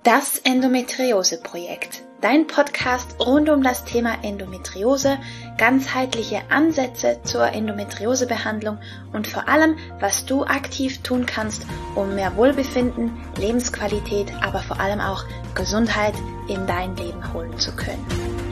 Das Endometriose-Projekt, dein Podcast rund um das Thema Endometriose, ganzheitliche Ansätze zur Endometriosebehandlung und vor allem, was du aktiv tun kannst, um mehr Wohlbefinden, Lebensqualität, aber vor allem auch Gesundheit in dein Leben holen zu können.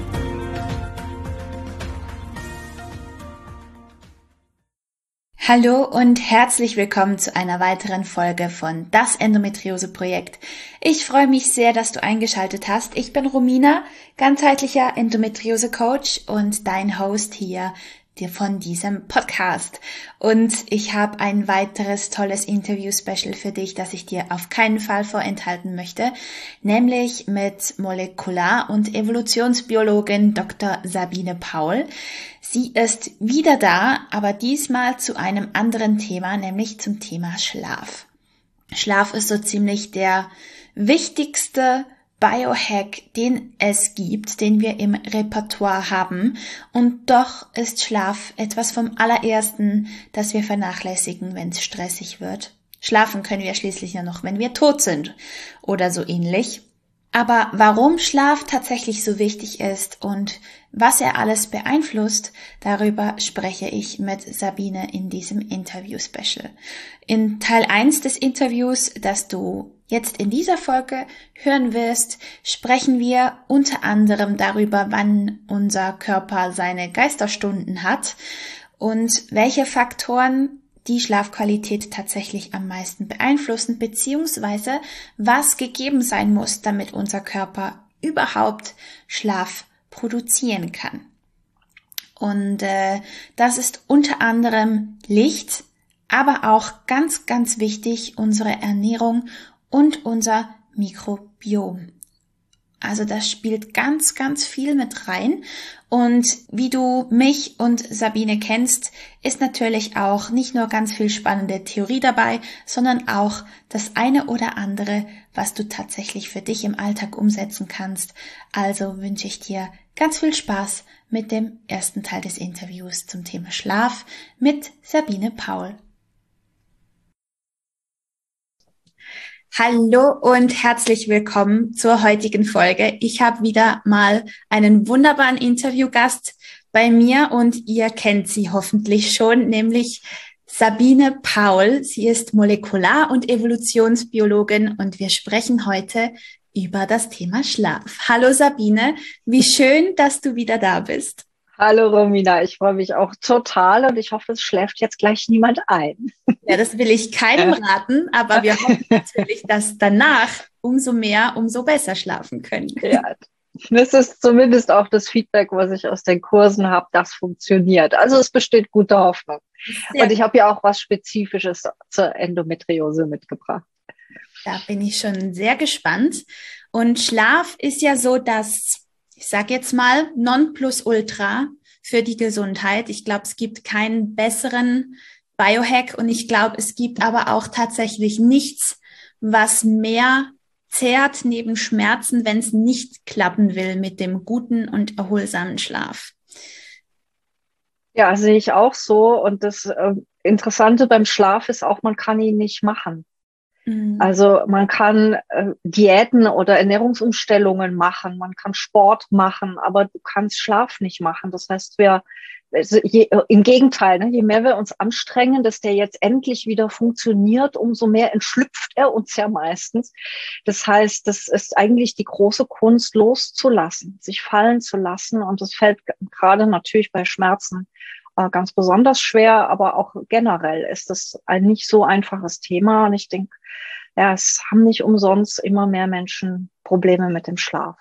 Hallo und herzlich willkommen zu einer weiteren Folge von Das Endometriose-Projekt. Ich freue mich sehr, dass du eingeschaltet hast. Ich bin Romina, ganzheitlicher Endometriose-Coach und dein Host hier von diesem Podcast. Und ich habe ein weiteres tolles Interview-Special für dich, das ich dir auf keinen Fall vorenthalten möchte, nämlich mit Molekular- und Evolutionsbiologin Dr. Sabine Paul. Sie ist wieder da, aber diesmal zu einem anderen Thema, nämlich zum Thema Schlaf. Schlaf ist so ziemlich der wichtigste Biohack, den es gibt, den wir im Repertoire haben. Und doch ist Schlaf etwas vom allerersten, das wir vernachlässigen, wenn es stressig wird. Schlafen können wir schließlich ja noch, wenn wir tot sind oder so ähnlich. Aber warum Schlaf tatsächlich so wichtig ist und was er alles beeinflusst, darüber spreche ich mit Sabine in diesem Interview-Special. In Teil 1 des Interviews, das du jetzt in dieser Folge hören wirst, sprechen wir unter anderem darüber, wann unser Körper seine Geisterstunden hat und welche Faktoren die Schlafqualität tatsächlich am meisten beeinflussen, beziehungsweise was gegeben sein muss, damit unser Körper überhaupt Schlaf produzieren kann. Und das ist unter anderem Licht, aber auch ganz, ganz wichtig unsere Ernährung und unser Mikrobiom. Also das spielt ganz, ganz viel mit rein. Und wie du mich und Sabine kennst, ist natürlich auch nicht nur ganz viel spannende Theorie dabei, sondern auch das eine oder andere, was du tatsächlich für dich im Alltag umsetzen kannst. Also wünsche ich dir ganz viel Spaß mit dem ersten Teil des Interviews zum Thema Schlaf mit Sabine Paul. Hallo und herzlich willkommen zur heutigen Folge. Ich habe wieder mal einen wunderbaren Interviewgast bei mir und ihr kennt sie hoffentlich schon, nämlich Sabine Paul. Sie ist Molekular- und Evolutionsbiologin und wir sprechen heute über das Thema Schlaf. Hallo Sabine, wie schön, dass du wieder da bist. Hallo Romina, ich freue mich auch total und ich hoffe, es schläft jetzt gleich niemand ein. Ja, das will ich keinem raten, aber wir hoffen natürlich, dass danach umso mehr, umso besser schlafen können. Ja, das ist zumindest auch das Feedback, was ich aus den Kursen habe, das funktioniert. Also es besteht gute Hoffnung. Und ich habe ja auch was Spezifisches zur Endometriose mitgebracht. Da bin ich schon sehr gespannt. Und Schlaf ist ja so das, ich sage jetzt mal, Nonplusultra für die Gesundheit. Ich glaube, es gibt keinen besseren Biohack und ich glaube, es gibt aber auch tatsächlich nichts, was mehr zehrt neben Schmerzen, wenn es nicht klappen will mit dem guten und erholsamen Schlaf. Ja, sehe ich auch so. Und das Interessante beim Schlaf ist auch, man kann ihn nicht machen. Also man kann Diäten oder Ernährungsumstellungen machen, man kann Sport machen, aber du kannst Schlaf nicht machen. Das heißt, im Gegenteil, ne, je mehr wir uns anstrengen, dass der jetzt endlich wieder funktioniert, umso mehr entschlüpft er uns ja meistens. Das heißt, das ist eigentlich die große Kunst, loszulassen, sich fallen zu lassen. Und das fällt gerade natürlich bei Schmerzen ganz besonders schwer, aber auch generell ist das ein nicht so einfaches Thema. Und ich denke, ja, es haben nicht umsonst immer mehr Menschen Probleme mit dem Schlaf.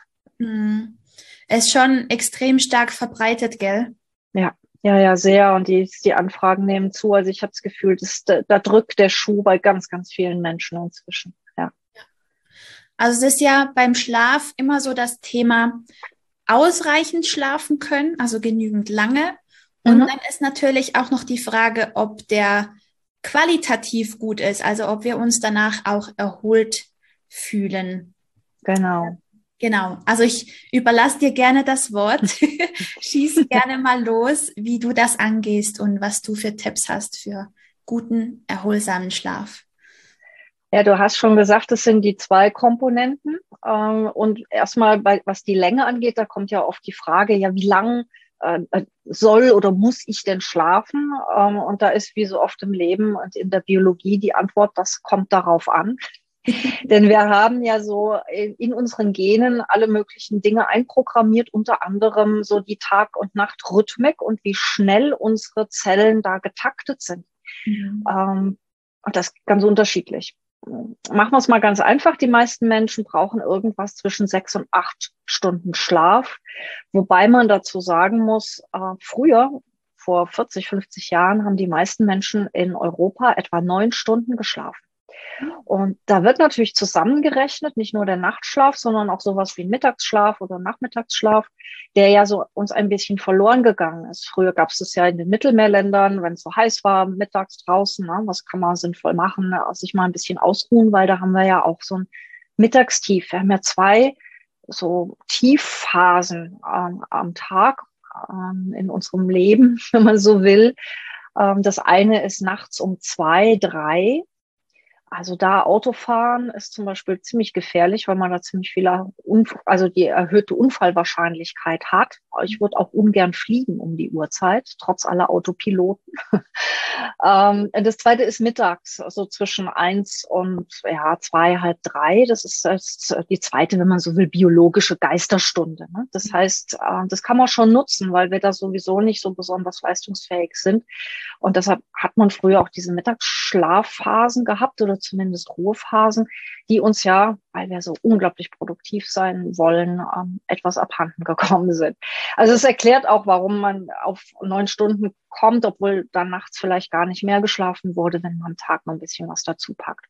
Es ist schon extrem stark verbreitet, gell? Ja, sehr. Und die Anfragen nehmen zu. Also ich habe das Gefühl, da drückt der Schuh bei ganz, ganz vielen Menschen inzwischen. Ja. Also es ist ja beim Schlaf immer so das Thema ausreichend schlafen können, also genügend lange. Und dann ist natürlich auch noch die Frage, ob der qualitativ gut ist, also ob wir uns danach auch erholt fühlen. Genau. Genau, also ich überlasse dir gerne das Wort. Schieß gerne mal los, wie du das angehst und was du für Tipps hast für guten, erholsamen Schlaf. Ja, du hast schon gesagt, das sind die zwei Komponenten. Und erstmal, was die Länge angeht, da kommt ja oft die Frage, ja, wie lang soll oder muss ich denn schlafen? Und da ist wie so oft im Leben und in der Biologie die Antwort, das kommt darauf an. Denn wir haben ja so in unseren Genen alle möglichen Dinge einprogrammiert, unter anderem so die Tag- und Nachtrhythmik und wie schnell unsere Zellen da getaktet sind. Und das ist ganz unterschiedlich. Machen wir es mal ganz einfach. Die meisten Menschen brauchen irgendwas zwischen 6 und 8 Stunden Schlaf. Wobei man dazu sagen muss, früher, vor 40, 50 Jahren, haben die meisten Menschen in Europa etwa 9 Stunden geschlafen. Und da wird natürlich zusammengerechnet, nicht nur der Nachtschlaf, sondern auch sowas wie Mittagsschlaf oder Nachmittagsschlaf, der ja so uns ein bisschen verloren gegangen ist. Früher gab es das ja in den Mittelmeerländern, wenn es so heiß war, mittags draußen, ne, was kann man sinnvoll machen, sich mal ein bisschen ausruhen, weil da haben wir ja auch so ein Mittagstief. Wir haben ja 2 so Tiefphasen am Tag in unserem Leben, wenn man so will. Das eine ist nachts um 2, 3. Also da Autofahren ist zum Beispiel ziemlich gefährlich, weil man da ziemlich also die erhöhte Unfallwahrscheinlichkeit hat. Ich würde auch ungern fliegen um die Uhrzeit, trotz aller Autopiloten. Das zweite ist mittags, also zwischen 1 und 2, halb 3. Das ist die zweite, wenn man so will, biologische Geisterstunde. Ne? Das heißt, das kann man schon nutzen, weil wir da sowieso nicht so besonders leistungsfähig sind. Und deshalb hat man früher auch diese Mittagsschlafphasen gehabt oder zumindest Ruhephasen, die uns ja, weil wir so unglaublich produktiv sein wollen, etwas abhanden gekommen sind. Also es erklärt auch, warum man auf 9 Stunden kommt, obwohl dann nachts vielleicht gar nicht mehr geschlafen wurde, wenn man am Tag noch ein bisschen was dazu packt.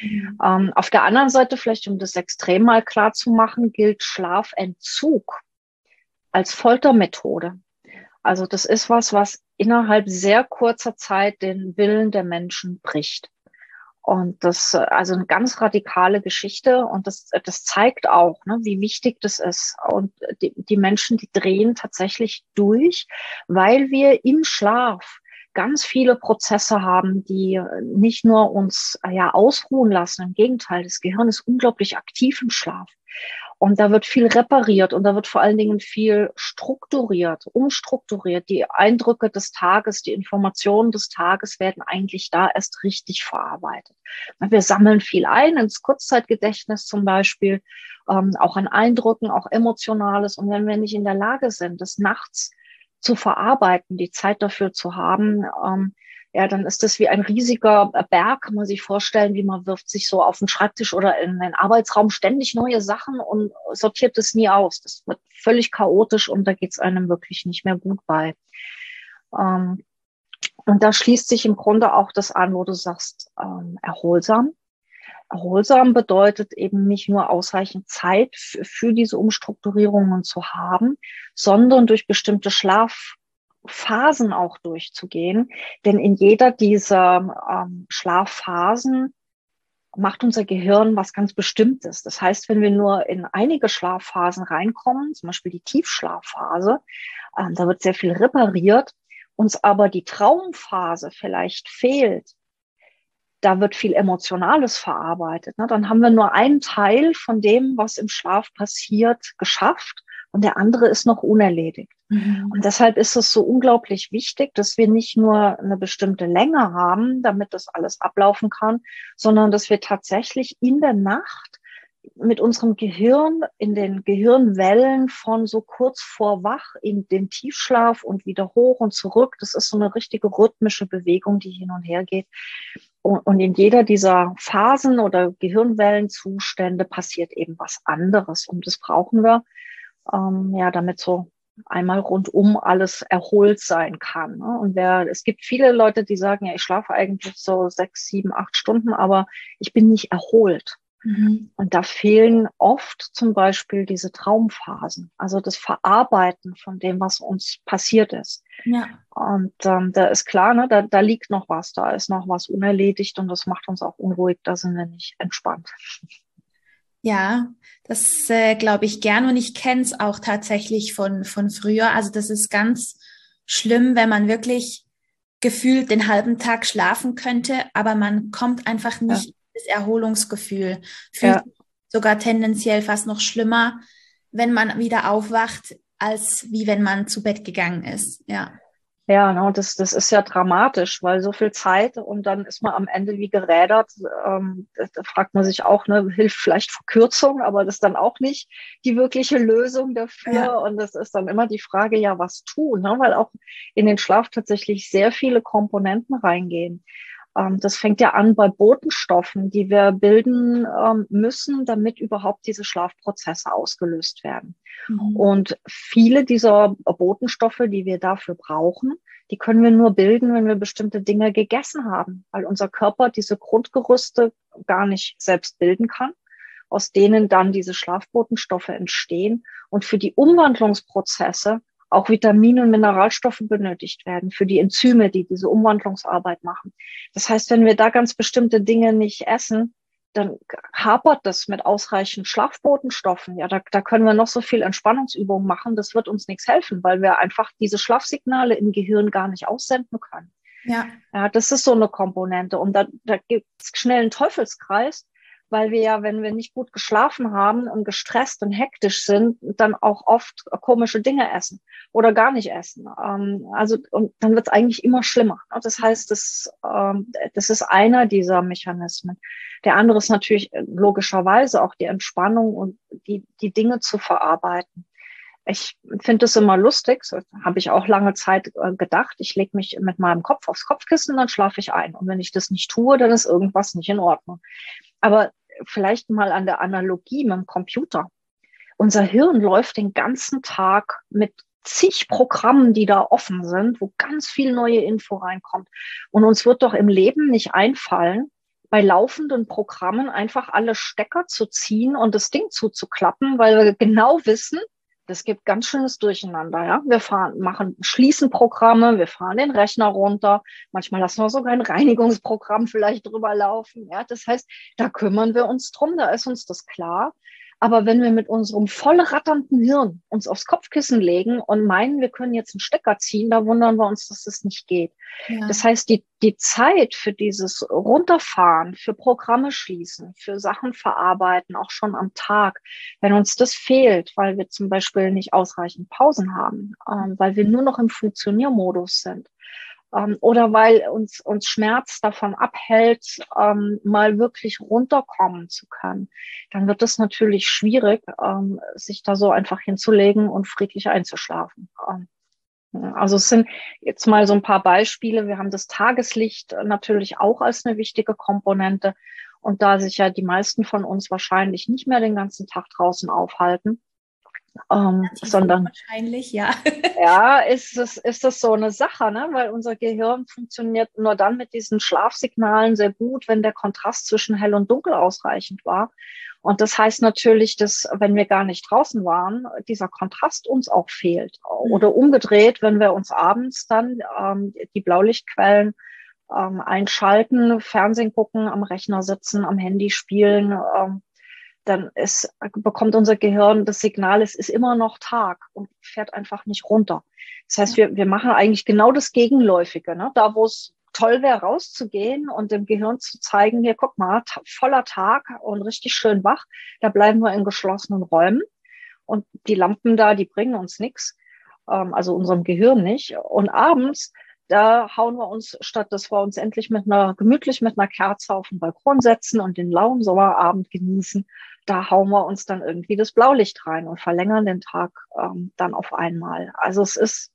Auf der anderen Seite, vielleicht um das extrem mal klar zu machen, gilt Schlafentzug als Foltermethode. Also das ist was innerhalb sehr kurzer Zeit den Willen der Menschen bricht. Und das, also eine ganz radikale Geschichte. Und das zeigt auch, ne, wie wichtig das ist. Und die Menschen, die drehen tatsächlich durch, weil wir im Schlaf ganz viele Prozesse haben, die nicht nur uns ausruhen lassen. Im Gegenteil, das Gehirn ist unglaublich aktiv im Schlaf. Und da wird viel repariert und da wird vor allen Dingen viel strukturiert, umstrukturiert. Die Eindrücke des Tages, die Informationen des Tages werden eigentlich da erst richtig verarbeitet. Wir sammeln viel ein, ins Kurzzeitgedächtnis zum Beispiel, auch an Eindrücken, auch Emotionales. Und wenn wir nicht in der Lage sind, das nachts zu verarbeiten, die Zeit dafür zu haben, dann ist das wie ein riesiger Berg, kann man sich vorstellen, wie man wirft sich so auf den Schreibtisch oder in den Arbeitsraum ständig neue Sachen und sortiert es nie aus. Das wird völlig chaotisch und da geht es einem wirklich nicht mehr gut bei. Und da schließt sich im Grunde auch das an, wo du sagst, erholsam. Erholsam bedeutet eben nicht nur ausreichend Zeit für diese Umstrukturierungen zu haben, sondern durch bestimmte Schlafphasen auch durchzugehen. Denn in jeder dieser Schlafphasen macht unser Gehirn was ganz Bestimmtes. Das heißt, wenn wir nur in einige Schlafphasen reinkommen, zum Beispiel die Tiefschlafphase, da wird sehr viel repariert, uns aber die Traumphase vielleicht fehlt, da wird viel Emotionales verarbeitet. Ne? Dann haben wir nur einen Teil von dem, was im Schlaf passiert, geschafft und der andere ist noch unerledigt. Und deshalb ist es so unglaublich wichtig, dass wir nicht nur eine bestimmte Länge haben, damit das alles ablaufen kann, sondern dass wir tatsächlich in der Nacht mit unserem Gehirn in den Gehirnwellen von so kurz vor wach in den Tiefschlaf und wieder hoch und zurück. Das ist so eine richtige rhythmische Bewegung, die hin und her geht. Und in jeder dieser Phasen oder Gehirnwellenzustände passiert eben was anderes. Und das brauchen wir, damit so einmal rundum alles erholt sein kann. Ne? Und es gibt viele Leute, die sagen, ja, ich schlafe eigentlich so 6, 7, 8 Stunden, aber ich bin nicht erholt. Und da fehlen oft zum Beispiel diese Traumphasen, also das Verarbeiten von dem, was uns passiert ist. Ja. Und da ist klar, ne, da liegt noch was, da ist noch was unerledigt und das macht uns auch unruhig, da sind wir nicht entspannt. Ja, das glaube ich gern und ich kenne es auch tatsächlich von früher. Also das ist ganz schlimm, wenn man wirklich gefühlt den halben Tag schlafen könnte, aber man kommt einfach nicht in das Erholungsgefühl. Fühlt sogar tendenziell fast noch schlimmer, wenn man wieder aufwacht, als wie wenn man zu Bett gegangen ist. Ja. Ja, no, das ist ja dramatisch, weil so viel Zeit und dann ist man am Ende wie gerädert. Da fragt man sich auch, ne, hilft vielleicht Verkürzung, aber das ist dann auch nicht die wirkliche Lösung dafür. Ja. Und das ist dann immer die Frage, ja, was tun, ne? Weil auch in den Schlaf tatsächlich sehr viele Komponenten reingehen. Das fängt ja an bei Botenstoffen, die wir bilden müssen, damit überhaupt diese Schlafprozesse ausgelöst werden. Und viele dieser Botenstoffe, die wir dafür brauchen, die können wir nur bilden, wenn wir bestimmte Dinge gegessen haben, weil unser Körper diese Grundgerüste gar nicht selbst bilden kann, aus denen dann diese Schlafbotenstoffe entstehen und für die Umwandlungsprozesse auch Vitamine und Mineralstoffe benötigt werden, für die Enzyme, die diese Umwandlungsarbeit machen. Das heißt, wenn wir da ganz bestimmte Dinge nicht essen, dann hapert das mit ausreichend Schlafbotenstoffen. Ja, da können wir noch so viel Entspannungsübungen machen. Das wird uns nichts helfen, weil wir einfach diese Schlafsignale im Gehirn gar nicht aussenden können. Ja. Ja, das ist so eine Komponente. Und da gibt es schnell einen Teufelskreis, weil wir ja, wenn wir nicht gut geschlafen haben und gestresst und hektisch sind, dann auch oft komische Dinge essen oder gar nicht essen. Und dann wird es eigentlich immer schlimmer. Das heißt, das ist einer dieser Mechanismen. Der andere ist natürlich logischerweise auch die Entspannung und die Dinge zu verarbeiten. Ich finde es immer lustig, so habe ich auch lange Zeit gedacht, ich lege mich mit meinem Kopf aufs Kopfkissen, dann schlafe ich ein. Und wenn ich das nicht tue, dann ist irgendwas nicht in Ordnung. Aber vielleicht mal an der Analogie mit dem Computer. Unser Hirn läuft den ganzen Tag mit zig Programmen, die da offen sind, wo ganz viel neue Info reinkommt. Und uns wird doch im Leben nicht einfallen, bei laufenden Programmen einfach alle Stecker zu ziehen und das Ding zuzuklappen, weil wir genau wissen, das gibt ganz schönes Durcheinander, ja. Wir schließen Programme, wir fahren den Rechner runter. Manchmal lassen wir sogar ein Reinigungsprogramm vielleicht drüber laufen, ja. Das heißt, da kümmern wir uns drum, da ist uns das klar. Aber wenn wir mit unserem voll ratternden Hirn uns aufs Kopfkissen legen und meinen, wir können jetzt einen Stecker ziehen, da wundern wir uns, dass das nicht geht. Ja. Das heißt, die Zeit für dieses Runterfahren, für Programme schließen, für Sachen verarbeiten, auch schon am Tag, wenn uns das fehlt, weil wir zum Beispiel nicht ausreichend Pausen haben, weil wir nur noch im Funktioniermodus sind, oder weil uns Schmerz davon abhält, mal wirklich runterkommen zu können, dann wird es natürlich schwierig, sich da so einfach hinzulegen und friedlich einzuschlafen. Also es sind jetzt mal so ein paar Beispiele. Wir haben das Tageslicht natürlich auch als eine wichtige Komponente. Und da sich ja die meisten von uns wahrscheinlich nicht mehr den ganzen Tag draußen aufhalten, sondern wahrscheinlich, ja. Ja, ist das so eine Sache, ne? Weil unser Gehirn funktioniert nur dann mit diesen Schlafsignalen sehr gut, wenn der Kontrast zwischen hell und dunkel ausreichend war. Und das heißt natürlich, dass, wenn wir gar nicht draußen waren, dieser Kontrast uns auch fehlt. Oder umgedreht, wenn wir uns abends dann die Blaulichtquellen einschalten, Fernsehen gucken, am Rechner sitzen, am Handy spielen, dann bekommt unser Gehirn das Signal, es ist immer noch Tag und fährt einfach nicht runter. Das heißt, wir machen eigentlich genau das Gegenläufige, ne? Da, wo es toll wäre, rauszugehen und dem Gehirn zu zeigen, hier, guck mal, voller Tag und richtig schön wach, da bleiben wir in geschlossenen Räumen und die Lampen da, die bringen uns nichts, also unserem Gehirn nicht. Und abends, da hauen wir uns, statt dass wir uns endlich gemütlich mit einer Kerze auf den Balkon setzen und den lauen Sommerabend genießen, da hauen wir uns dann irgendwie das Blaulicht rein und verlängern den Tag dann auf einmal. Also es ist,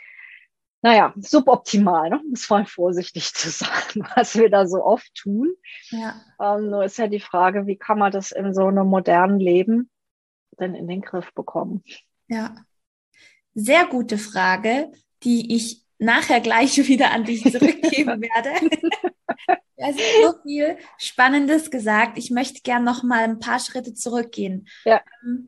suboptimal, ne? Muss man vorsichtig zu sagen, was wir da so oft tun. Ja. Nur ist ja die Frage, wie kann man das in so einem modernen Leben denn in den Griff bekommen? Ja, sehr gute Frage, die ich nachher gleich wieder an dich zurückgeben werde. Du hast so viel Spannendes gesagt. Ich möchte gern noch mal ein paar Schritte zurückgehen. Ja.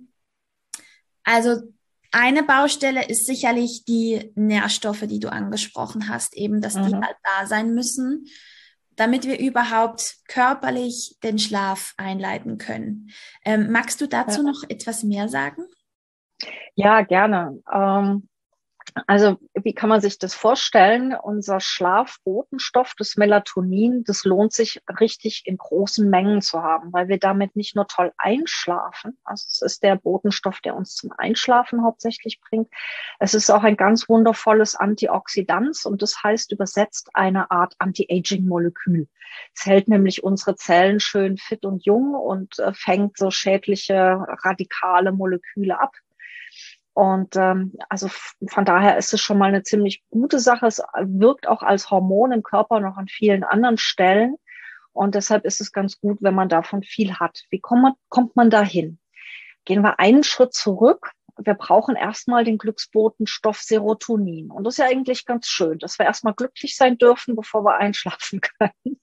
Also eine Baustelle ist sicherlich die Nährstoffe, die du angesprochen hast, eben, dass die halt da sein müssen, damit wir überhaupt körperlich den Schlaf einleiten können. Magst du dazu noch etwas mehr sagen? Ja, gerne. Also wie kann man sich das vorstellen? Unser Schlafbotenstoff, das Melatonin, das lohnt sich richtig in großen Mengen zu haben, weil wir damit nicht nur toll einschlafen. Also es ist der Botenstoff, der uns zum Einschlafen hauptsächlich bringt. Es ist auch ein ganz wundervolles Antioxidant und das heißt übersetzt eine Art Anti-Aging-Molekül. Es hält nämlich unsere Zellen schön fit und jung und fängt so schädliche radikale Moleküle ab. Und also von daher ist es schon mal eine ziemlich gute Sache. Es wirkt auch als Hormon im Körper noch an vielen anderen Stellen. Und deshalb ist es ganz gut, wenn man davon viel hat. Wie kommt man dahin? Gehen wir einen Schritt zurück. Wir brauchen erstmal den Glücksbotenstoff Serotonin. Und das ist ja eigentlich ganz schön, dass wir erstmal glücklich sein dürfen, bevor wir einschlafen können.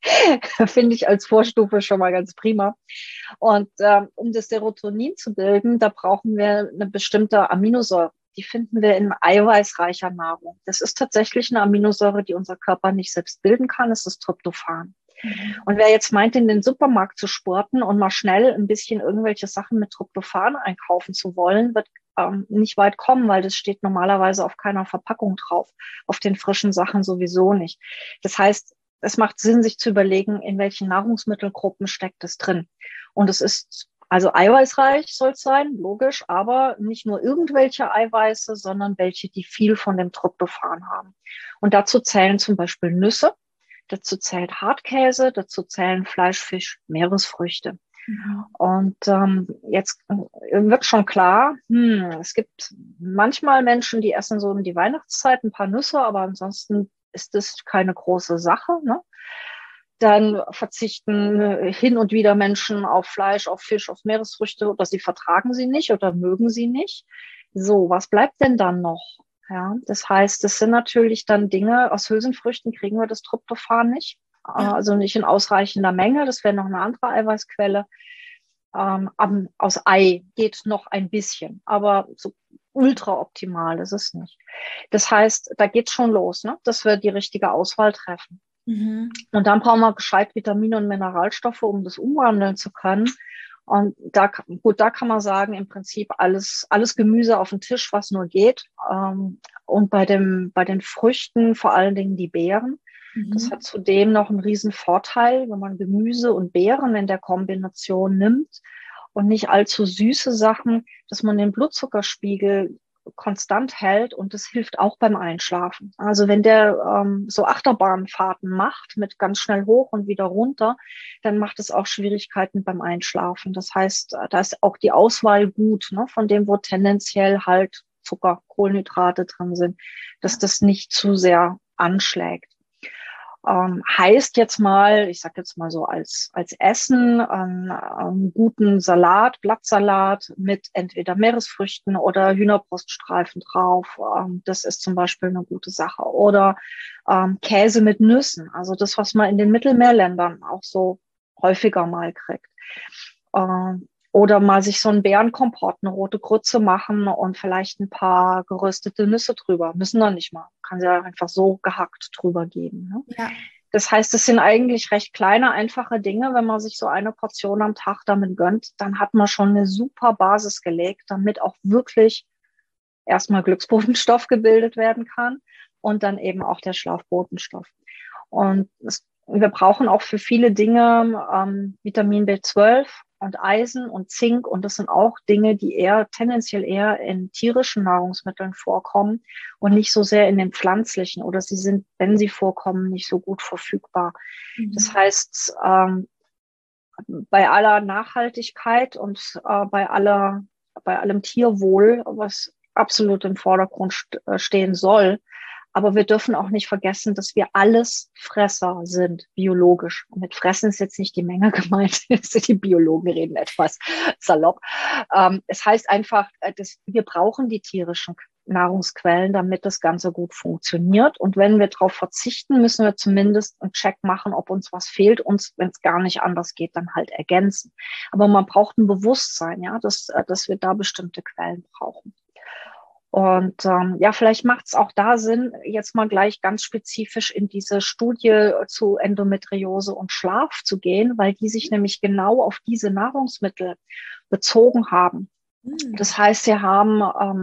Finde ich als Vorstufe schon mal ganz prima. Und um das Serotonin zu bilden, da brauchen wir eine bestimmte Aminosäure. Die finden wir in eiweißreicher Nahrung. Das ist tatsächlich eine Aminosäure, die unser Körper nicht selbst bilden kann. Es ist Tryptophan. Und wer jetzt meint, in den Supermarkt zu spurten und mal schnell ein bisschen irgendwelche Sachen mit Tryptophan einkaufen zu wollen, wird nicht weit kommen, weil das steht normalerweise auf keiner Verpackung drauf, auf den frischen Sachen sowieso nicht. Das heißt, es macht Sinn, sich zu überlegen, in welchen Nahrungsmittelgruppen steckt es drin. Und es ist also eiweißreich soll es sein, logisch, aber nicht nur irgendwelche Eiweiße, sondern welche, die viel von dem Tryptophan haben. Und dazu zählen zum Beispiel Nüsse, dazu zählt Hartkäse, dazu zählen Fleisch, Fisch, Meeresfrüchte. Und jetzt wird schon klar, es gibt manchmal Menschen, die essen so um die Weihnachtszeit ein paar Nüsse, aber ansonsten ist das keine große Sache, ne? Dann verzichten hin und wieder Menschen auf Fleisch, auf Fisch, auf Meeresfrüchte oder sie vertragen sie nicht oder mögen sie nicht. So, was bleibt denn dann noch? Ja, das heißt, das sind natürlich dann Dinge, aus Hülsenfrüchten kriegen wir das Tryptophan nicht, also nicht in ausreichender Menge. Das wäre noch eine andere Eiweißquelle. Aus Ei geht noch ein bisschen, aber so ultra optimal ist es nicht. Das heißt, da geht's schon los, ne? Dass wir die richtige Auswahl treffen. Und dann brauchen wir gescheit Vitamine und Mineralstoffe, um das umwandeln zu können. Und da kann man sagen, im Prinzip alles Gemüse auf den Tisch, was nur geht. Und bei den Früchten vor allen Dingen die Beeren. Das hat zudem noch einen riesen Vorteil, wenn man Gemüse und Beeren in der Kombination nimmt und nicht allzu süße Sachen, dass man den Blutzuckerspiegel konstant hält und das hilft auch beim Einschlafen. Also wenn der so Achterbahnfahrten macht mit ganz schnell hoch und wieder runter, dann macht es auch Schwierigkeiten beim Einschlafen. Das heißt, da ist auch die Auswahl gut, ne, von dem, wo tendenziell halt Zucker, Kohlenhydrate drin sind, dass das nicht zu sehr anschlägt. Heißt jetzt mal, ich sage jetzt mal so als Essen, guten Salat, Blattsalat mit entweder Meeresfrüchten oder Hühnerbruststreifen drauf. Das ist zum Beispiel eine gute Sache. Oder Käse mit Nüssen, also das, was man in den Mittelmeerländern auch so häufiger mal kriegt. Oder mal sich so einen Beerenkompott, eine rote Grütze machen und vielleicht ein paar geröstete Nüsse drüber. Müssen doch nicht mal. Kann sie ja einfach so gehackt drüber geben. Ne? Ja. Das heißt, es sind eigentlich recht kleine, einfache Dinge. Wenn man sich so eine Portion am Tag damit gönnt, dann hat man schon eine super Basis gelegt, damit auch wirklich erstmal Glücksbotenstoff gebildet werden kann und dann eben auch der Schlafbotenstoff. Und wir brauchen auch für viele Dinge Vitamin B12 und Eisen und Zink. Und das sind auch Dinge, die tendenziell eher in tierischen Nahrungsmitteln vorkommen und nicht so sehr in den pflanzlichen. Oder sie sind, wenn sie vorkommen, nicht so gut verfügbar. Das heißt, bei aller Nachhaltigkeit und bei allem Tierwohl, was absolut im Vordergrund stehen soll, aber wir dürfen auch nicht vergessen, dass wir alles Fresser sind, biologisch. Und mit Fressen ist jetzt nicht die Menge gemeint. Die Biologen reden etwas salopp. Es heißt einfach, wir brauchen die tierischen Nahrungsquellen, damit das Ganze gut funktioniert. Und wenn wir darauf verzichten, müssen wir zumindest einen Check machen, ob uns was fehlt. Und wenn es gar nicht anders geht, dann halt ergänzen. Aber man braucht ein Bewusstsein, ja, dass wir da bestimmte Quellen brauchen. Und vielleicht macht es auch da Sinn, jetzt mal gleich ganz spezifisch in diese Studie zu Endometriose und Schlaf zu gehen, weil die sich nämlich genau auf diese Nahrungsmittel bezogen haben. Das heißt, sie haben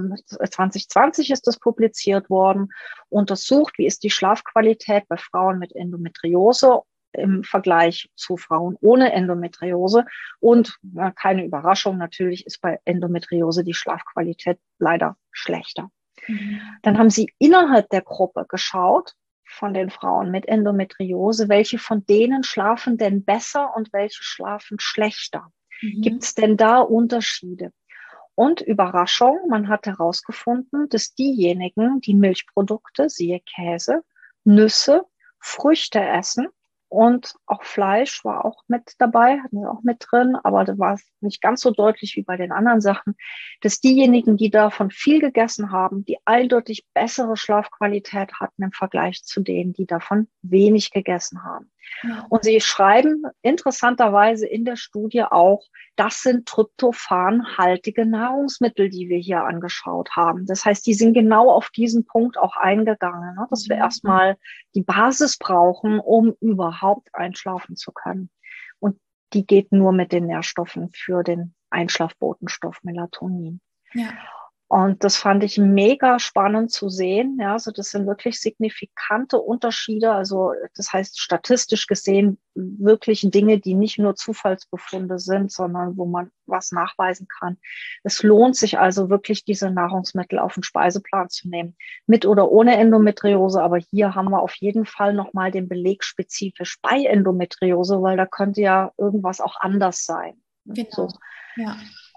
2020 ist das publiziert worden, untersucht, wie ist die Schlafqualität bei Frauen mit Endometriose im Vergleich zu Frauen ohne Endometriose. Und keine Überraschung, natürlich ist bei Endometriose die Schlafqualität leider schlechter. Dann haben sie innerhalb der Gruppe geschaut, von den Frauen mit Endometriose, welche von denen schlafen denn besser und welche schlafen schlechter? Gibt es denn da Unterschiede? Und Überraschung, man hat herausgefunden, dass diejenigen, die Milchprodukte, siehe Käse, Nüsse, Früchte essen und auch Fleisch war auch mit dabei, hatten wir auch mit drin, aber da war es nicht ganz so deutlich wie bei den anderen Sachen, dass diejenigen, die davon viel gegessen haben, die eindeutig bessere Schlafqualität hatten im Vergleich zu denen, die davon wenig gegessen haben. Ja. Und sie schreiben interessanterweise in der Studie auch, das sind tryptophanhaltige Nahrungsmittel, die wir hier angeschaut haben. Das heißt, die sind genau auf diesen Punkt auch eingegangen, ne? Dass wir erstmal die Basis brauchen, um überhaupt einschlafen zu können. Und die geht nur mit den Nährstoffen für den Einschlafbotenstoff Melatonin. Ja. Und das fand ich mega spannend zu sehen. Ja, also das sind wirklich signifikante Unterschiede. Also das heißt statistisch gesehen wirklich Dinge, die nicht nur Zufallsbefunde sind, sondern wo man was nachweisen kann. Es lohnt sich also wirklich, diese Nahrungsmittel auf den Speiseplan zu nehmen. Mit oder ohne Endometriose. Aber hier haben wir auf jeden Fall nochmal den Beleg spezifisch bei Endometriose, weil da könnte ja irgendwas auch anders sein. Genau. So. Ja.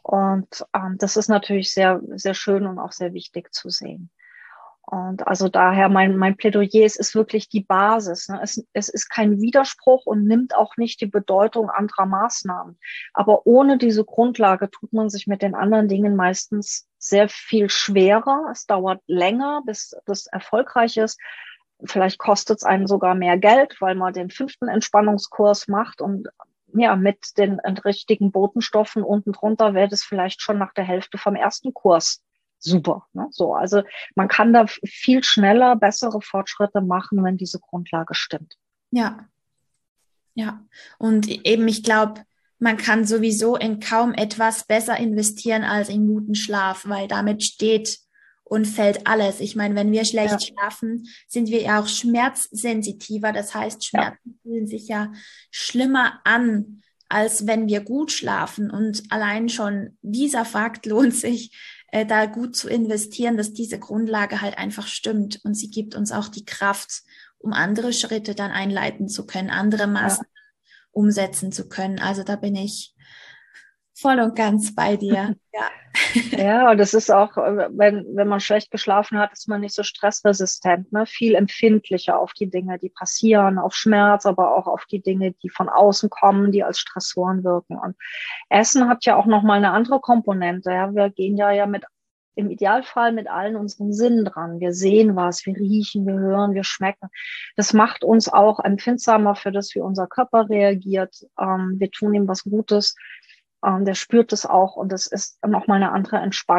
Und das ist natürlich sehr, sehr schön und auch sehr wichtig zu sehen. Und also daher mein Plädoyer, es ist wirklich die Basis. Ne? Es ist kein Widerspruch und nimmt auch nicht die Bedeutung anderer Maßnahmen. Aber ohne diese Grundlage tut man sich mit den anderen Dingen meistens sehr viel schwerer. Es dauert länger, bis das erfolgreich ist. Vielleicht kostet es einen sogar mehr Geld, weil man den 5. Entspannungskurs macht und ja, mit den richtigen Botenstoffen unten drunter wäre das vielleicht schon nach der Hälfte vom ersten Kurs super. Ne? So, also man kann da viel schneller bessere Fortschritte machen, wenn diese Grundlage stimmt. Ja, ja. Und eben, ich glaube, man kann sowieso in kaum etwas besser investieren als in guten Schlaf, weil damit steht und fällt alles. Ich meine, wenn wir schlecht schlafen, sind wir ja auch schmerzsensitiver. Das heißt, Schmerzen fühlen sich ja schlimmer an, als wenn wir gut schlafen. Und allein schon dieser Fakt lohnt sich, da gut zu investieren, dass diese Grundlage halt einfach stimmt. Und sie gibt uns auch die Kraft, um andere Schritte dann einleiten zu können, andere Maßnahmen umsetzen zu können. Also da bin ich voll und ganz bei dir. Ja. Ja, und das ist auch, wenn man schlecht geschlafen hat, ist man nicht so stressresistent, ne? Viel empfindlicher auf die Dinge, die passieren, auf Schmerz, aber auch auf die Dinge, die von außen kommen, die als Stressoren wirken. Und Essen hat ja auch nochmal eine andere Komponente. Ja? Wir gehen ja im Idealfall mit allen unseren Sinnen dran. Wir sehen was, wir riechen, wir hören, wir schmecken. Das macht uns auch empfindsamer für das, wie unser Körper reagiert. Wir tun ihm was Gutes. Der spürt es auch und das ist nochmal eine andere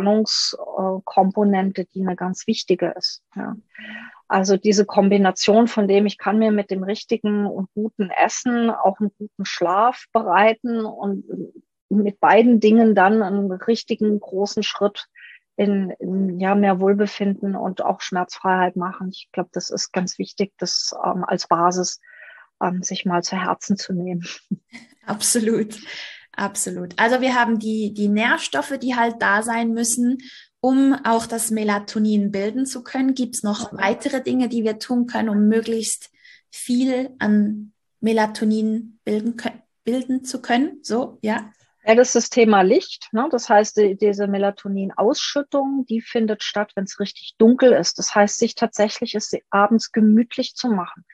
Entspannungskomponente, die eine ganz wichtige ist. Ja. Also diese Kombination von dem, ich kann mir mit dem richtigen und guten Essen auch einen guten Schlaf bereiten und mit beiden Dingen dann einen richtigen großen Schritt in mehr Wohlbefinden und auch Schmerzfreiheit machen. Ich glaube, das ist ganz wichtig, das als Basis sich mal zu Herzen zu nehmen. Absolut. Absolut. Also wir haben die Nährstoffe, die halt da sein müssen, um auch das Melatonin bilden zu können. Gibt es noch weitere Dinge, die wir tun können, um möglichst viel an Melatonin bilden zu können? So, ja. Ja, das ist das Thema Licht. Ne? Das heißt, diese Melatonin-Ausschüttung, die findet statt, wenn es richtig dunkel ist. Das heißt, sich tatsächlich es abends gemütlich zu machen.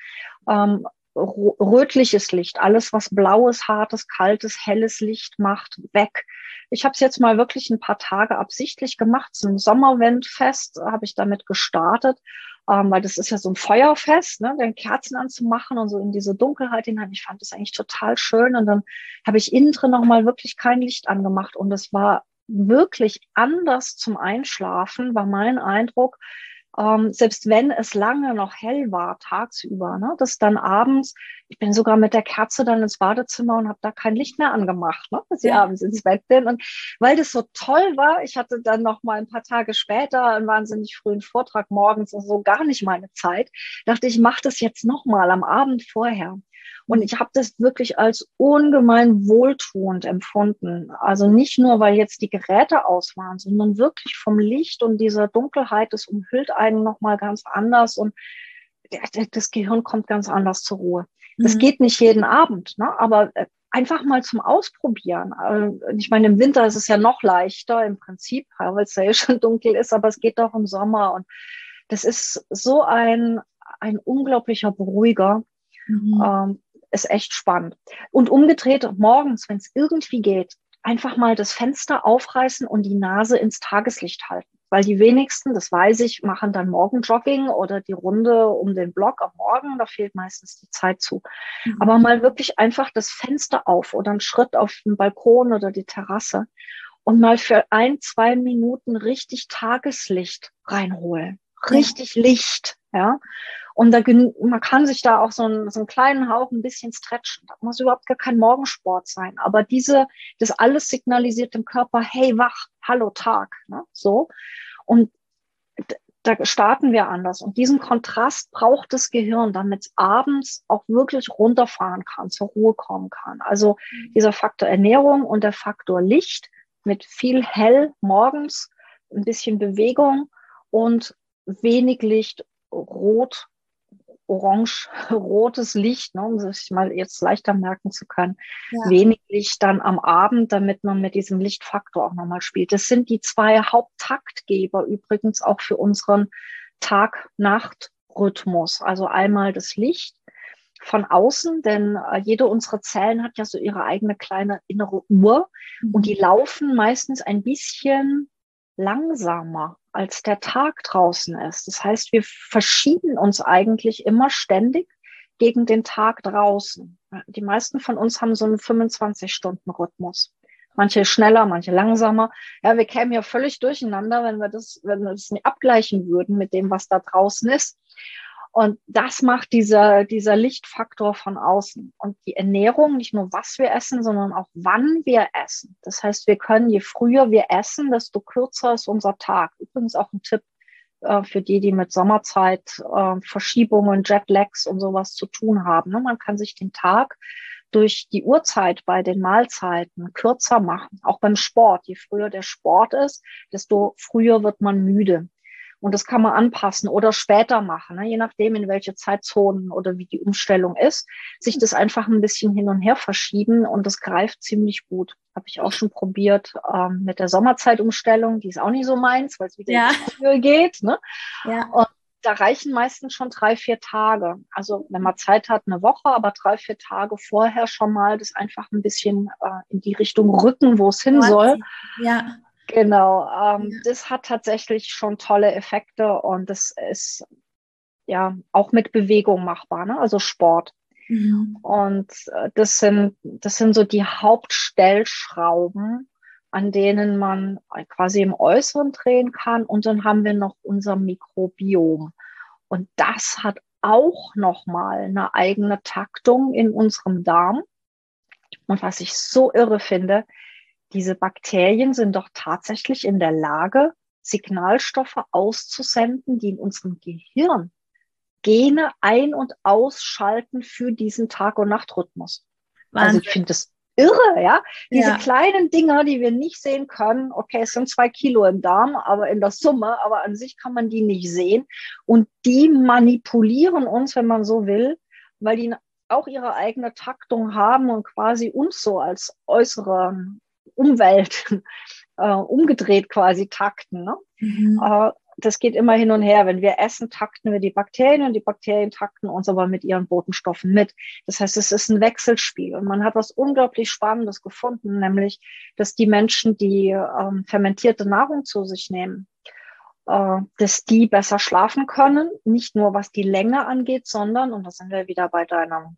Rötliches Licht, alles was blaues, hartes, kaltes, helles Licht macht, weg. Ich habe es jetzt mal wirklich ein paar Tage absichtlich gemacht. Zum Sommerwendfest habe ich damit gestartet, weil das ist ja so ein Feuerfest, ne, den Kerzen anzumachen und so in diese Dunkelheit hinein. Ich fand das eigentlich total schön und dann habe ich innen drin nochmal wirklich kein Licht angemacht und es war wirklich anders zum Einschlafen, war mein Eindruck, selbst wenn es lange noch hell war, tagsüber, ne, dass dann abends, ich bin sogar mit der Kerze dann ins Badezimmer und habe da kein Licht mehr angemacht, ne, dass ich abends ins Bett bin. Und weil das so toll war, ich hatte dann noch mal ein paar Tage später einen wahnsinnig frühen Vortrag morgens, und so gar nicht meine Zeit, dachte ich, mache das jetzt noch mal am Abend vorher. Und ich habe das wirklich als ungemein wohltuend empfunden. Also nicht nur, weil jetzt die Geräte aus waren, sondern wirklich vom Licht und dieser Dunkelheit, das umhüllt einen nochmal ganz anders und das Gehirn kommt ganz anders zur Ruhe. Das geht nicht jeden Abend, ne? Aber einfach mal zum Ausprobieren. Ich meine, im Winter ist es ja noch leichter im Prinzip, weil es ja schon dunkel ist, aber es geht auch im Sommer. Und das ist so ein unglaublicher Beruhiger. Ist echt spannend. Und umgedreht, morgens, wenn es irgendwie geht, einfach mal das Fenster aufreißen und die Nase ins Tageslicht halten. Weil die wenigsten, das weiß ich, machen dann Morgenjogging oder die Runde um den Block am Morgen. Da fehlt meistens die Zeit zu. Aber mal wirklich einfach das Fenster auf oder einen Schritt auf den Balkon oder die Terrasse und mal für 1, 2 Minuten richtig Tageslicht reinholen. Richtig Licht, ja. Und man kann sich da auch so einen kleinen Hauch ein bisschen stretchen. Da muss überhaupt gar kein Morgensport sein. Aber das alles signalisiert dem Körper, hey, wach, hallo Tag, ne? So. Und da starten wir anders. Und diesen Kontrast braucht das Gehirn, damit es abends auch wirklich runterfahren kann, zur Ruhe kommen kann. Also dieser Faktor Ernährung und der Faktor Licht mit viel hell morgens, ein bisschen Bewegung und wenig Licht, rot, orange, rotes Licht, ne, um sich mal jetzt leichter merken zu können. Wenig Licht dann am Abend, damit man mit diesem Lichtfaktor auch nochmal spielt. Das sind die 2 Haupttaktgeber übrigens auch für unseren Tag-Nacht-Rhythmus. Also einmal das Licht von außen, denn jede unserer Zellen hat ja so ihre eigene kleine innere Uhr und die laufen meistens ein bisschen langsamer, als der Tag draußen ist. Das heißt, wir verschieben uns eigentlich immer ständig gegen den Tag draußen. Die meisten von uns haben so einen 25-Stunden-Rhythmus. Manche schneller, manche langsamer. Ja, wir kämen ja völlig durcheinander, wenn wir das nicht abgleichen würden mit dem, was da draußen ist. Und das macht dieser Lichtfaktor von außen. Und die Ernährung, nicht nur was wir essen, sondern auch wann wir essen. Das heißt, wir können, je früher wir essen, desto kürzer ist unser Tag. Übrigens auch ein Tipp für die mit Sommerzeit, Verschiebungen, Jetlags und sowas zu tun haben. Ne? Man kann sich den Tag durch die Uhrzeit bei den Mahlzeiten kürzer machen. Auch beim Sport. Je früher der Sport ist, desto früher wird man müde. Und das kann man anpassen oder später machen, ne? Je nachdem, in welche Zeitzonen oder wie die Umstellung ist, sich das einfach ein bisschen hin und her verschieben und das greift ziemlich gut. Habe ich auch schon probiert mit der Sommerzeitumstellung, die ist auch nicht so meins, weil es wieder in die Frühe geht. Ne? Und da reichen meistens schon 3, 4 Tage. Also wenn man Zeit hat, eine Woche, aber 3, 4 Tage vorher schon mal das einfach ein bisschen in die Richtung rücken, wo es hin soll. Ja. Genau, das hat tatsächlich schon tolle Effekte und das ist ja auch mit Bewegung machbar, ne? Also Sport. Und das sind so die Hauptstellschrauben, an denen man quasi im Äußeren drehen kann. Und dann haben wir noch unser Mikrobiom. Und das hat auch nochmal eine eigene Taktung in unserem Darm. Und was ich so irre finde, diese Bakterien sind doch tatsächlich in der Lage, Signalstoffe auszusenden, die in unserem Gehirn Gene ein- und ausschalten für diesen Tag- und Nachtrhythmus. Wahnsinn. Also ich finde das irre, ja. Diese kleinen Dinger, die wir nicht sehen können, okay, es sind 2 Kilo im Darm, aber in der Summe, aber an sich kann man die nicht sehen. Und die manipulieren uns, wenn man so will, weil die auch ihre eigene Taktung haben und quasi uns so als äußere Umwelt umgedreht quasi takten. Ne? Das geht immer hin und her. Wenn wir essen, takten wir die Bakterien und die Bakterien takten uns aber mit ihren Botenstoffen mit. Das heißt, es ist ein Wechselspiel. Und man hat was unglaublich Spannendes gefunden, nämlich, dass die Menschen, die fermentierte Nahrung zu sich nehmen, dass die besser schlafen können. Nicht nur was die Länge angeht, sondern, und da sind wir wieder bei deiner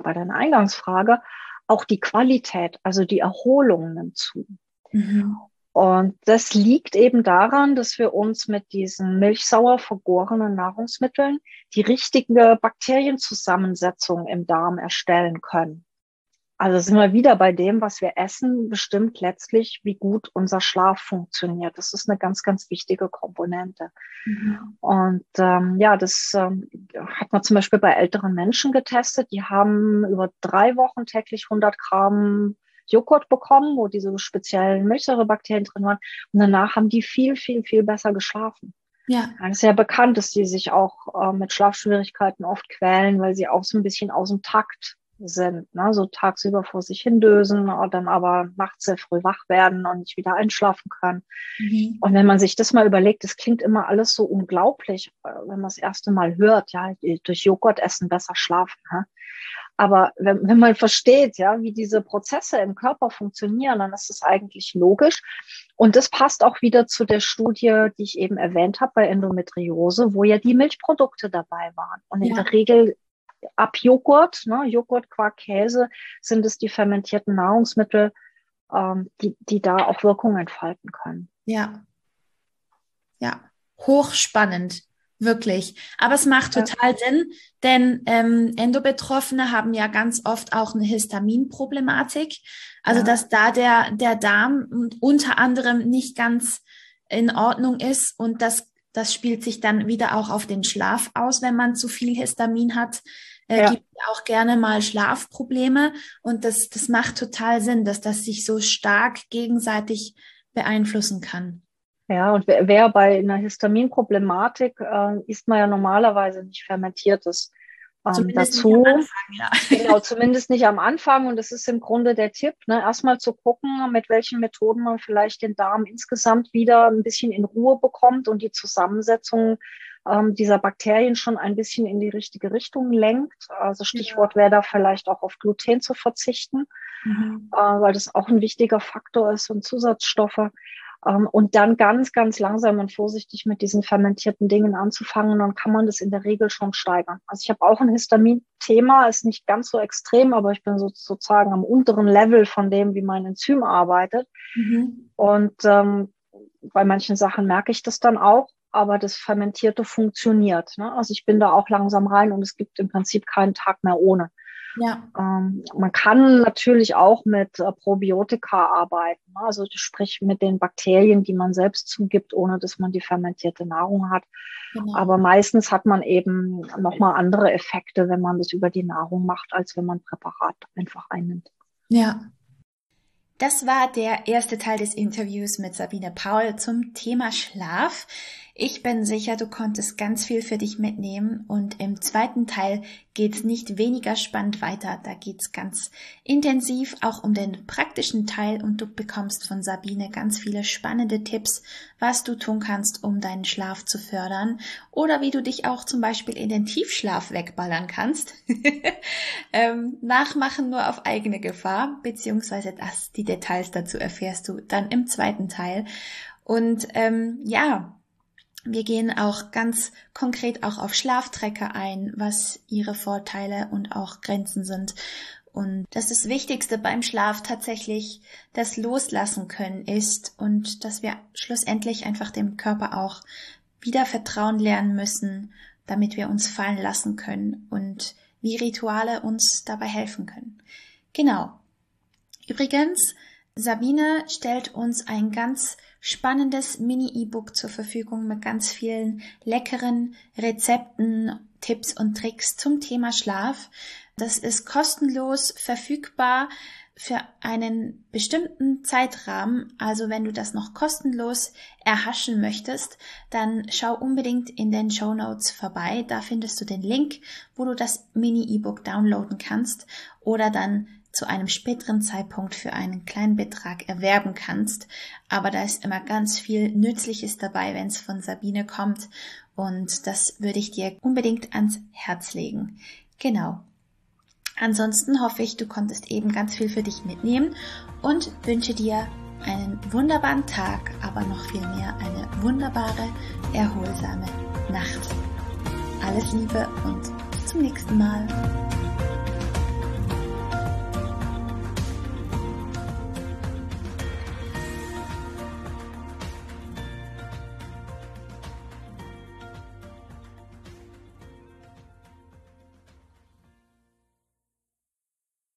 Eingangsfrage, auch die Qualität, also die Erholung nimmt zu. Und das liegt eben daran, dass wir uns mit diesen milchsauer vergorenen Nahrungsmitteln die richtige Bakterienzusammensetzung im Darm erstellen können. Also sind wir wieder bei dem, was wir essen, bestimmt letztlich, wie gut unser Schlaf funktioniert. Das ist eine ganz, ganz wichtige Komponente. Und das hat man zum Beispiel bei älteren Menschen getestet. Die haben über 3 Wochen täglich 100 Gramm Joghurt bekommen, wo diese speziellen Milchsäurebakterien drin waren. Und danach haben die viel, viel, viel besser geschlafen. Ja. Es ist ja bekannt, dass die sich auch mit Schlafschwierigkeiten oft quälen, weil sie auch so ein bisschen aus dem Takt sind, ne? So tagsüber vor sich hindösen und dann aber nachts sehr früh wach werden und nicht wieder einschlafen können. Und wenn man sich das mal überlegt, das klingt immer alles so unglaublich, wenn man das erste Mal hört, ja, durch Joghurt essen besser schlafen. Ne? Aber wenn man versteht, ja, wie diese Prozesse im Körper funktionieren, dann ist es eigentlich logisch. Und das passt auch wieder zu der Studie, die ich eben erwähnt habe bei Endometriose, wo ja die Milchprodukte dabei waren. Und in der Regel ab Joghurt, ne, Joghurt, Quark, Käse, sind es die fermentierten Nahrungsmittel, die da auch Wirkung entfalten können. Ja, hochspannend, wirklich. Aber es macht total Sinn, denn Endobetroffene haben ja ganz oft auch eine Histaminproblematik. Also dass da der Darm unter anderem nicht ganz in Ordnung ist und das spielt sich dann wieder auch auf den Schlaf aus, wenn man zu viel Histamin hat. Gibt auch gerne mal Schlafprobleme und das macht total Sinn, dass das sich so stark gegenseitig beeinflussen kann. Ja, und wer bei einer Histaminproblematik isst man ja normalerweise nicht Fermentiertes Zumindest dazu. nicht am Anfang, ja. Genau, zumindest nicht am Anfang. Und das ist im Grunde der Tipp, ne? Erstmal zu gucken, mit welchen Methoden man vielleicht den Darm insgesamt wieder ein bisschen in Ruhe bekommt und die Zusammensetzung dieser Bakterien schon ein bisschen in die richtige Richtung lenkt. Also Stichwort wäre da vielleicht auch auf Gluten zu verzichten, weil das auch ein wichtiger Faktor ist und Zusatzstoffe. Und dann ganz, ganz langsam und vorsichtig mit diesen fermentierten Dingen anzufangen, dann kann man das in der Regel schon steigern. Also ich habe auch ein Histamin-Thema, ist nicht ganz so extrem, aber ich bin sozusagen am unteren Level von dem, wie mein Enzym arbeitet. Und bei manchen Sachen merke ich das dann auch, aber das Fermentierte funktioniert. Ne? Also ich bin da auch langsam rein und es gibt im Prinzip keinen Tag mehr ohne. Ja. Man kann natürlich auch mit Probiotika arbeiten, ne? Also sprich mit den Bakterien, die man selbst zugibt, ohne dass man die fermentierte Nahrung hat. Genau. Aber meistens hat man eben nochmal andere Effekte, wenn man das über die Nahrung macht, als wenn man Präparat einfach einnimmt. Ja. Das war der erste Teil des Interviews mit Sabine Paul zum Thema Schlaf. Ich bin sicher, du konntest ganz viel für dich mitnehmen und im zweiten Teil geht's nicht weniger spannend weiter. Da geht's ganz intensiv auch um den praktischen Teil und du bekommst von Sabine ganz viele spannende Tipps, was du tun kannst, um deinen Schlaf zu fördern oder wie du dich auch zum Beispiel in den Tiefschlaf wegballern kannst. Nachmachen nur auf eigene Gefahr, beziehungsweise die Details dazu erfährst du dann im zweiten Teil. Und wir gehen auch ganz konkret auch auf Schlaftrecker ein, was ihre Vorteile und auch Grenzen sind. Und dass das Wichtigste beim Schlaf tatsächlich das Loslassen können ist und dass wir schlussendlich einfach dem Körper auch wieder vertrauen lernen müssen, damit wir uns fallen lassen können und wie Rituale uns dabei helfen können. Genau. Übrigens, Sabine stellt uns ein ganz spannendes Mini-E-Book zur Verfügung mit ganz vielen leckeren Rezepten, Tipps und Tricks zum Thema Schlaf. Das ist kostenlos verfügbar für einen bestimmten Zeitrahmen. Also wenn du das noch kostenlos erhaschen möchtest, dann schau unbedingt in den Shownotes vorbei. Da findest du den Link, wo du das Mini-E-Book downloaden kannst oder dann zu einem späteren Zeitpunkt für einen kleinen Betrag erwerben kannst. Aber da ist immer ganz viel Nützliches dabei, wenn es von Sabine kommt. Und das würde ich dir unbedingt ans Herz legen. Genau. Ansonsten hoffe ich, du konntest eben ganz viel für dich mitnehmen und wünsche dir einen wunderbaren Tag, aber noch viel mehr eine wunderbare, erholsame Nacht. Alles Liebe und bis zum nächsten Mal.